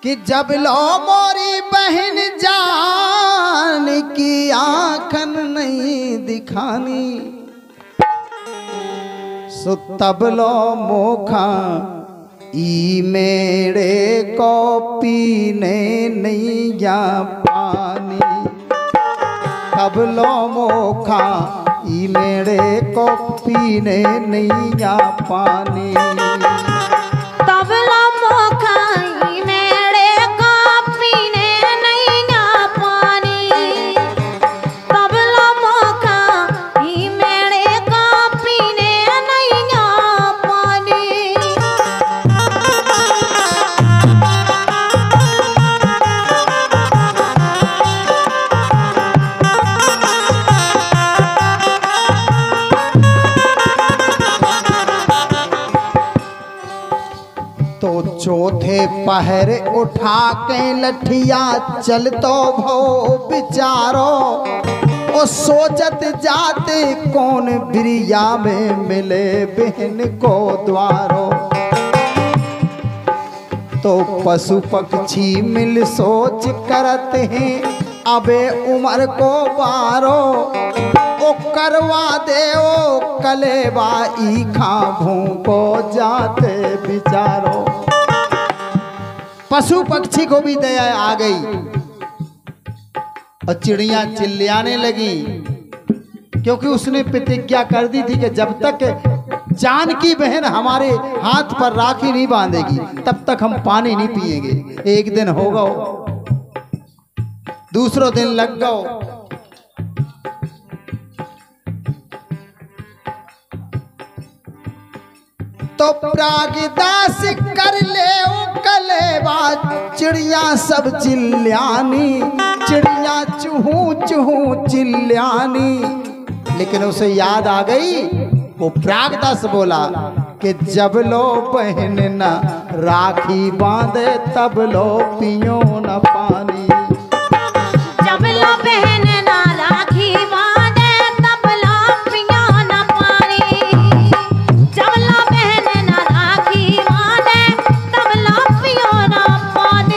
कि जब लो मोरी बहन जान की आंखन नहीं दिखानी, सो तब लो मोखा ई मेरे को पीने नहीं या पानी। तब लो मोखा ई मेरे को पीने नहीं या पानी। तब लो मोखा ई मेरे को पीने नहीं या पानी। तब लो मोखा ई मेरे को पीने नहीं या पानी। तो चौथे पहरे उठा के लठिया चल तो भो बिचारो, ओ सोचत जाते कौन बिरिया में मिले बहन को द्वारो। तो पशु पक्षी मिल सोच करत हैं अबे उमर को बारो, ओ करवा दे ओ कलेवा ई खाभू को जाते बिचारो। पशु पक्षी को भी दया आ गई और चिड़िया चिल्लाने लगी, क्योंकि उसने प्रतिज्ञा कर दी थी कि जब तक जानकी बहन हमारे हाथ पर राखी नहीं बांधेगी तब तक हम पानी नहीं पिएंगे। एक दिन होगा, दूसरों दिन लग गओ, तो प्रागदास कर ले कलेवा चिड़िया सब चिल्लानी, चिड़िया चूहू चूहू चिल्लानी। लेकिन उसे याद आ गई, वो प्रागदास बोला कि जब लो बहन न राखी बांधे तब लो पियो न पानी। जब लो बहन ना राखी बांधे तब लो पियो न पानी। जब लो बहन ना राखी बांधे तब लो पियो न पानी।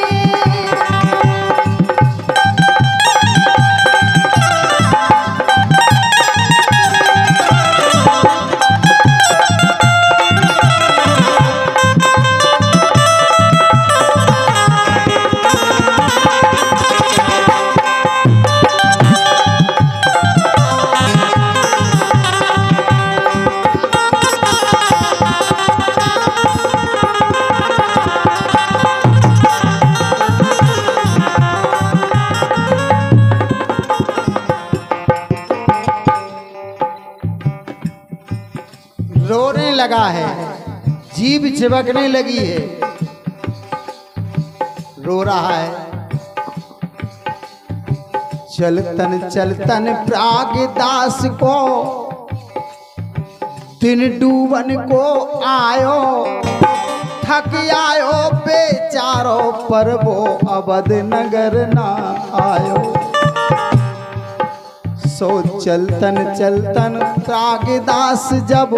रोने लगा है, जीभ चिपकने लगी है, रो रहा है। चलतन चलतन प्रागदास को दिन डूबन को आयो, थक आयो बेचारो पर वो अवध नगर ना आयो। सो चलतन चलतन प्रागदास जब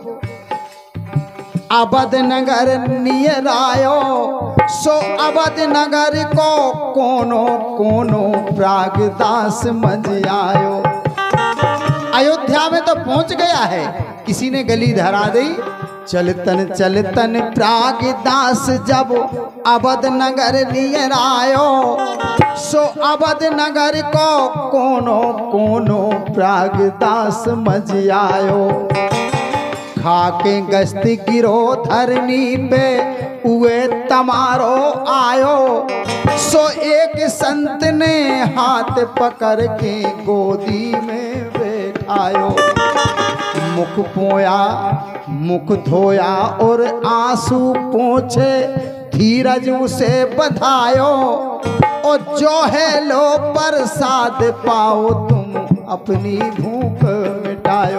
अवध नगर नियर आयो, सो अवध नगर को कोनो कोनो प्रागदास मज आयो। अयोध्या में तो पहुंच गया है, किसी ने गली धरा दी। चलतन चलतन प्रागदास जब अवध नगर नियर आयो, सो अवध नगर को कोनो कोनो प्रागदास मज आयो। खाके गश्ती गिरो धरनी पे उए तमारो आयो, सो एक संत ने हाथ पकड़ के गोदी में बैठायो। मुख पोया मुख धोया और आंसू पोंछे धीरज उसे बधायो, और जो है लो प्रसाद पाओ तुम अपनी भूख मिटायो।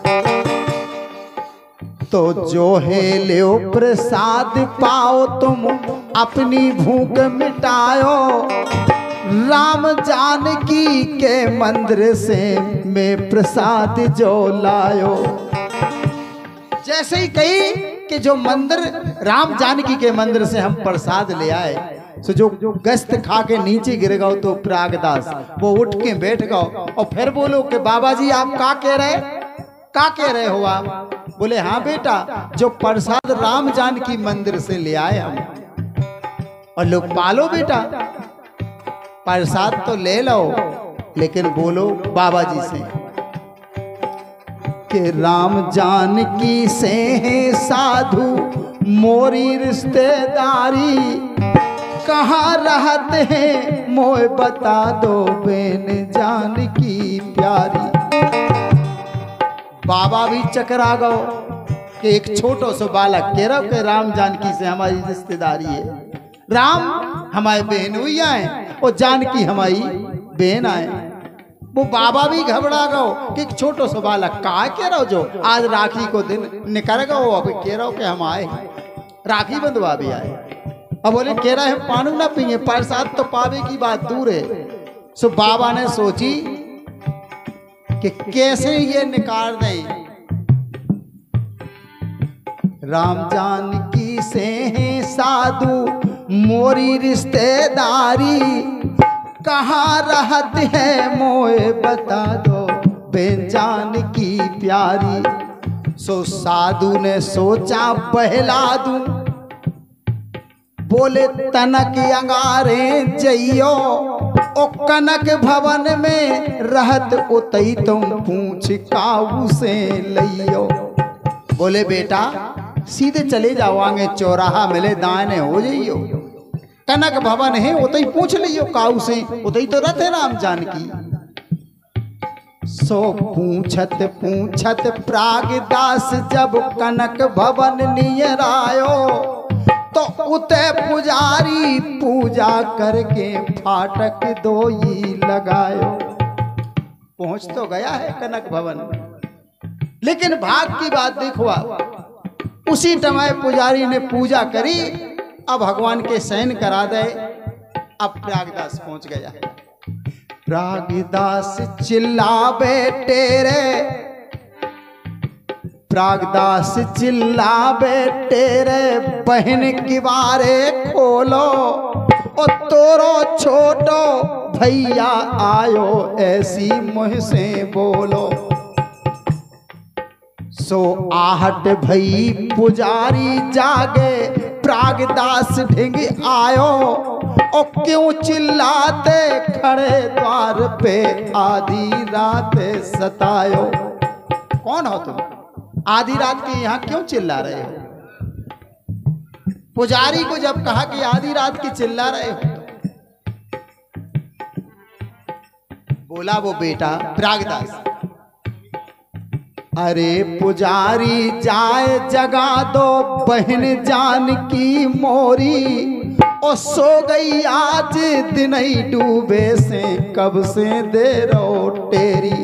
तो जो है लो प्रसाद पाओ तुम अपनी भूख मिटायो। राम जानकी के मंदिर से मैं प्रसाद जो लायो। जैसे ही कही कि जो मंदिर राम जानकी के मंदिर से हम प्रसाद ले आए, तो जो गश्त खा के नीचे गिर गओ तो प्रागदास वो उठ के बैठ गओ और फिर बोलो कि बाबा जी आप का कह रहे हो आप? बोले हाँ बेटा, जो प्रसाद राम जानकी मंदिर से ले आए हम, और लोग पालो बेटा, प्रसाद तो ले लो, लेकिन बोलो बाबा जी से कि राम जानकी से है साधु मोरी रिश्तेदारी, कहाँ रहते हैं मोए बता दो बेन जानकी प्यारी। बाबा भी चकरा गो कि एक छोटो सो बालक कह रहा कि राम जानकी से हमारी रिश्तेदारी है, राम हमारे बहन हुई आए और जानकी हमारी बहन आए। वो बाबा भी घबरा गो कि एक छोटो सो बालक का कह रहा हो जो आज राखी को दिन निकल गो, अब कह रहा हो कि हम आए राखी बंधवा भी आए। अब बोले कह रहा है पानी ना पिए, प्रसाद तो पावे की बात दूर है। सो बाबा ने सोची कि कैसे ये निकाल दें। राम जानकी से है साधु मोरी रिश्तेदारी, कहाँ रहते हैं मोए बता दो बेन जानकी प्यारी। सो साधु ने सोचा बहला दूं, बोले तनक अंगारे जइयो ओ कनक भवन में रहत उतई तुम पूछ काऊ से लइयो। बोले बेटा सीधे चले जाओ, आगे चौराहा मिले दाएं हो जाइयो, कनक भवन है उतई पूछ लियो काऊ से, उतई तो रथ है राम जानकी। सो पूछत पूछत प्रागदास जब कनक भवन नियर आयो, तो उते पुजारी पूजा करके फाटक दोई लगायो। पहुंच तो गया है कनक भवन, लेकिन भाग की बात देखो, उसी समय पुजारी ने पूजा करी, अब भगवान के शयन करा दे। अब प्रागदास पहुंच गया है। प्रागदास चिल्लावे टेरे, प्रागदास चिल्लावे टेरे बहन की बारे खोलो, ओ तोरो छोटो भैया आयो ऐसी मुँह से बोलो। सो आहट भई पुजारी जागे, प्रागदास ढिंग आयो, ओ क्यों चिल्लाते खड़े द्वार पे आधी रात सतायो। कौन हो तुम? आधी रात के यहाँ क्यों चिल्ला रहे हो? पुजारी को जब कहा कि आधी रात की चिल्ला रहे हो, बोला वो बेटा प्रागदास, अरे पुजारी जाए जगा दो बहन जानकी मोरी, ओ सो गई आज दिन ही डूबे से कब से दे रो टेरी।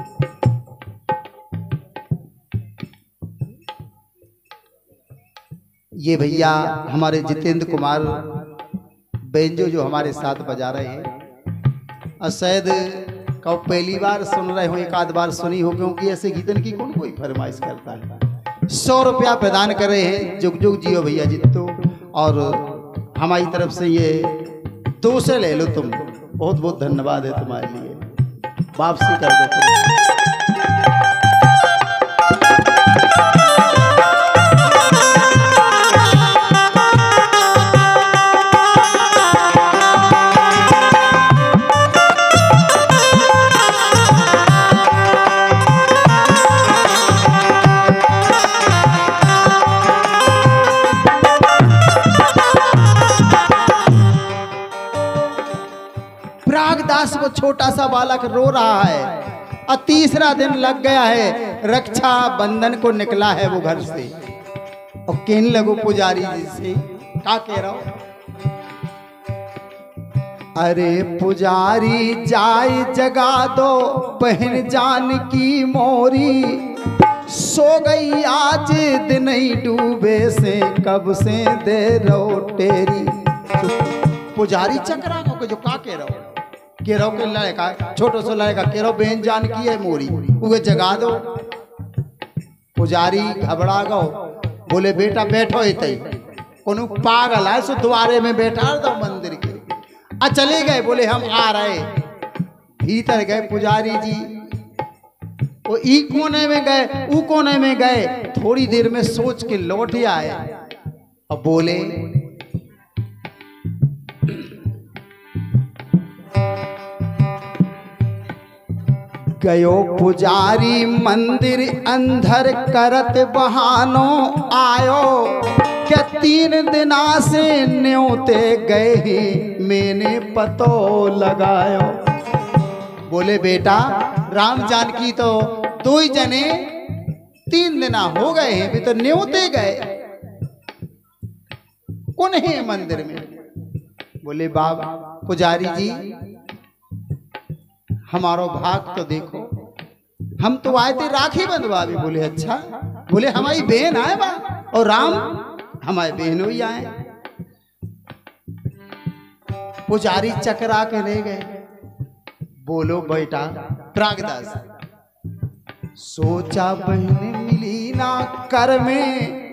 ये भैया हमारे जितेंद्र कुमार बेंजो जो हमारे साथ बजा रहे हैं, और शायद कब पहली बार सुन रहे हो, एक आध बार सुनी हो, क्योंकि ऐसे गीतन की कौन कोई फरमाइश करता है। 100 रुपया प्रदान कर रहे हैं, जुग जुग जियो भैया जितो, और हमारी तरफ से ये 2 से ले लो तुम, बहुत बहुत धन्यवाद है तुम्हारे लिए, वापसी कर दो तुम। प्रागदास वो छोटा सा बालक रो रहा है, और तीसरा दिन लग गया है, रक्षा बंधन को निकला है वो घर से, और कहने लगो पुजारी जी से, क्या कह रहा हो? अरे पुजारी जाए जगा दो बहन जानकी मोरी, सो गई आज दिन ही डूबे से कब से दे रो टेरी। पुजारी चकरा को जो का कह रहा हो, कह रहा हो कि लड़का छोटो सो लड़का कह रहा हो बहन जानकी है मोरी, उसे जगा दो। पुजारी घबरा गो, बोले बेटा बैठो इतई, कोनो पागल है सो द्वारे में बैठा दो मंदिर के। चले गए, बोले हम आ रहे। भीतर गए पुजारी जी, वो ई कोने में गए, ऊ कोने में गए, थोड़ी देर में सोच के लौट आए और बोले गयो पुजारी मंदिर अंधर करत बहानो आयो, क्या 3 दिना से न्योते गए ही मैंने पतो लगायो। बोले बेटा राम जानकी तो 2 ही जने 3 दिना हो गए हैं, भी तो न्योते गए, कौन है मंदिर में। बोले बाबा पुजारी जी हमारो भाग तो देखो, हम तो आए थे राखी बंधवावे। बोले अच्छा। बोले हमारी बहन आए बा और राम हमारे बहन ही आए। पुजारी चकरा के ले गए। बोलो बेटा प्रागदास, सोचा बहन मिली ना कर में,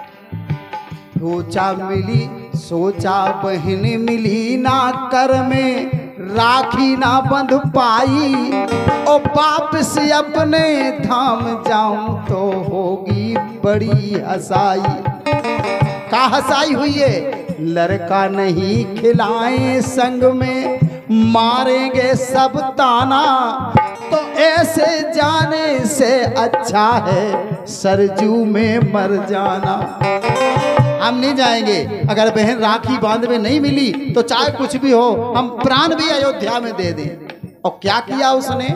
सोचा बहन मिली ना कर में, राखी ना बंध पाई, और बाप से अपने धाम जाऊं तो होगी बड़ी हसाई। का हसाई हुई है, लड़का नहीं खिलाए संग में, मारेंगे सब ताना, तो ऐसे जाने से अच्छा है सरजू में मर जाना। हम नहीं जाएंगे, अगर बहन राखी बांध में नहीं मिली तो चाहे कुछ भी हो, हम प्राण भी अयोध्या में दे दें। और क्या किया उसने,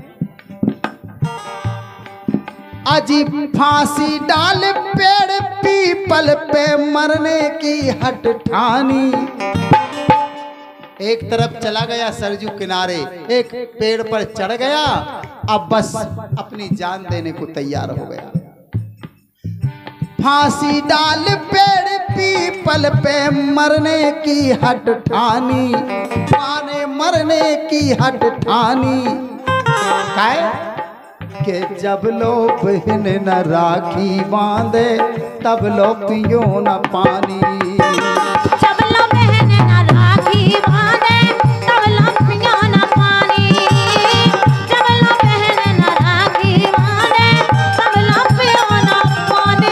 अजीब फांसी डाल पेड़ पीपल पे मरने की हट ठानी। एक तरफ चला गया सरजू किनारे, एक पेड़ पर चढ़ गया, अब बस अपनी जान देने को तैयार हो गया। फांसी डाल पेड़ पीपल पे मरने की हट ठानी, माने मरने की हट ठानी। काय के जब लो बहन न राखी बांधे, तब लो पियो न पानी। जब लो बहन न राखी बांधे, तब लो पियो न पानी। जब लो बहन न राखी बांधे, तब लो पियो न पानी।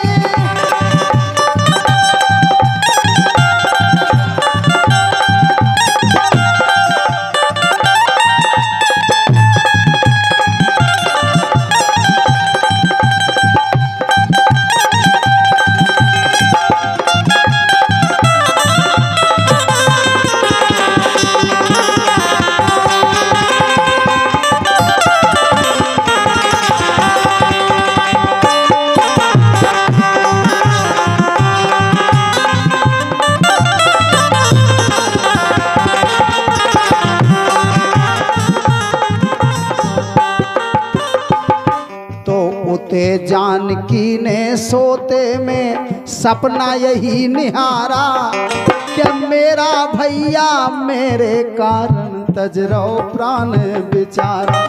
जानकी ने सोते में सपना यही निहारा, कि मेरा भैया मेरे कारण तजरो प्राण बेचारा।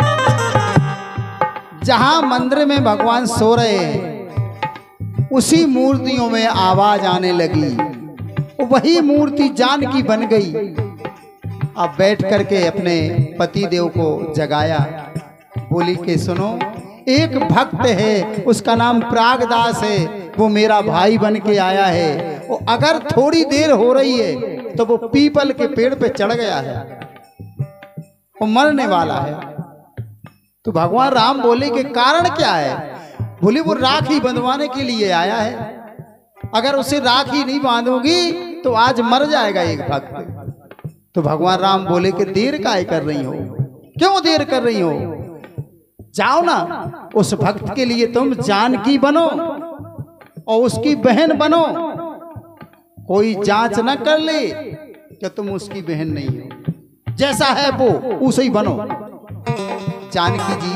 जहां मंदिर में भगवान सो रहे हैं, उसी मूर्तियों में आवाज आने लगी, वही मूर्ति जानकी बन गई। अब बैठ करके अपने पति देव को जगाया, बोली कि सुनो, एक भक्त है, उसका नाम प्रागदास है, वो मेरा भाई बन के आया है। वो अगर थोड़ी देर हो रही है तो वो पीपल के पेड़ पे चढ़ गया है, वो मरने वाला है। तो भगवान राम बोले कि कारण क्या है। बोले वो राखी बंधवाने के लिए आया है, अगर उसे राखी नहीं बांधोगी तो आज मर जाएगा एक भक्त। तो भगवान राम बोले कि देर काहे कर रही हो, क्यों देर कर रही हो, जाओ ना, उस भक्त के लिए तुम जानकी बनो और उसकी बहन बनो। कोई जांच न कर ले कि तुम उसकी बहन नहीं हो, जैसा है वो उसे ही बनो। जानकी जी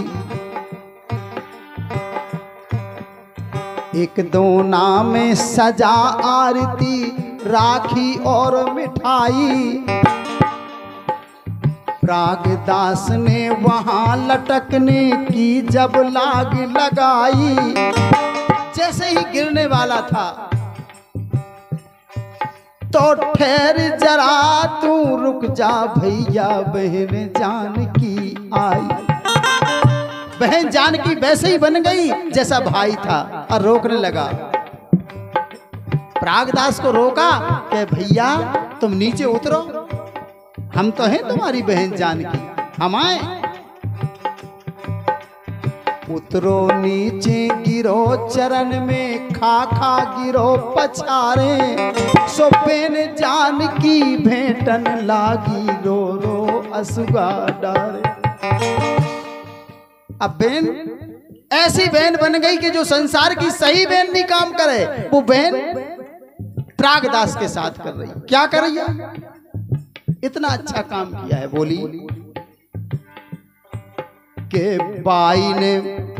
एक दोना में सजा आरती, राखी और मिठाई। प्रागदास ने वहां लटकने की जब लाग लगाई, जैसे ही गिरने वाला था तो ठहर जरा तू रुक जा भैया बहन जानकी आई। बहन जानकी वैसे ही बन गई जैसा भाई था और रोकने लगा। प्रागदास को रोका कि भैया तुम नीचे उतरो, हम तो हैं तुम्हारी बहन जानकी, हम आए। उतरो नीचे गिरो चरण में खा खा गिरो पछारे, सो बेन जानकी भेंटन लागी रो रो असुगा डारे। अब बेन ऐसी बहन बन गई कि जो संसार की सही बहन नहीं काम करे वो बहन प्रागदास के साथ कर रही। क्या कर रही है? इतना अच्छा काम किया है। बोली के बाई ने,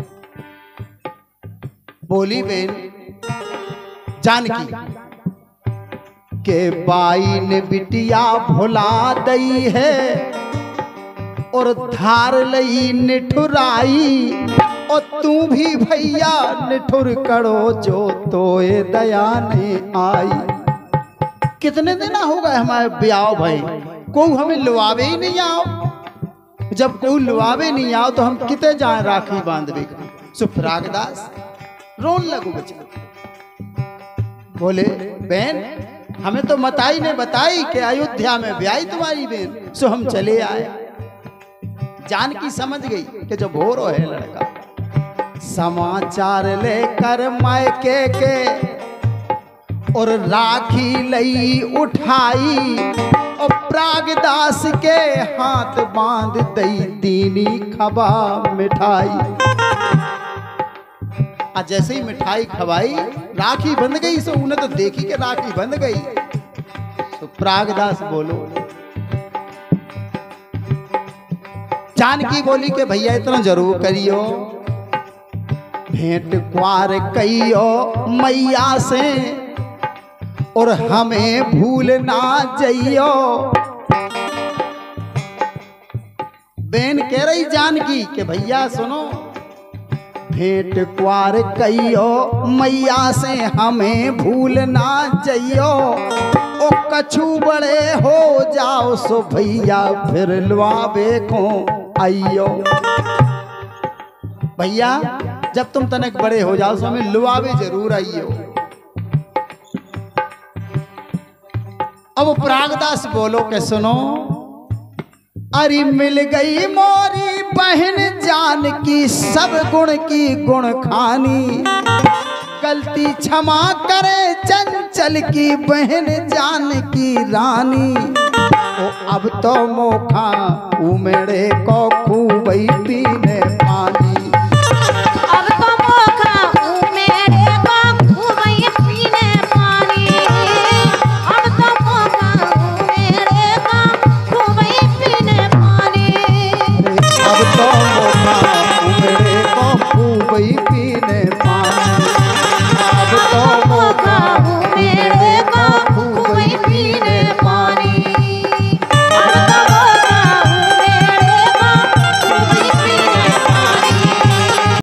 बोली बहन जानकी के बाई ने बिटिया भुला दई है और धार लई निठुराई, और तू भी भैया निठुर करो जो तोए दया ने आई। कितने दिन हो गए हमारे ब्याह भाई, कोई हमें लुआवे ही नहीं आओ। जब कोई लुआवे नहीं आओ तो हम किते जाए राखी बांधवे का। सो प्रागदास रोन लगो बच्चा। बोले बहन हमें तो मताई ने बताई कि अयोध्या में ब्याही तुम्हारी बहन, सो हम चले आए। जानकी समझ गई कि जो भोरो है लड़का। समाचार लेकर मायके के और राखी लई उठाई, और प्रागदास के हाथ बांध दई दीनी खबा मिठाई। आज जैसे ही मिठाई खवाई राखी बंध गई। सो उन्हें तो देखी कि राखी बंध गई। तो प्रागदास बोलो, जानकी बोली कि भैया इतना जरूर करियो, भेंट क्वार कहियो मैया से और हमें भूल ना जइयो। बहन कह रही जानकी कि भैया सुनो, भेंट क्वार कहियो मैया से हमें भूल ना जइयो, ओ कछु बड़े हो जाओ सो भैया फिर लुआवे को आइयो। भैया जब तुम तनक बड़े हो जाओ सो हमें लुआवे जरूर आइयो। अब प्रागदास बोलो के सुनो, अरे मिल गई मोरी बहन जानकी सब गुण की गुण खानी, गलती क्षमा करे चंचल की बहन जानकी रानी। ओ अब तो मोखा उमड़े को खूबई पी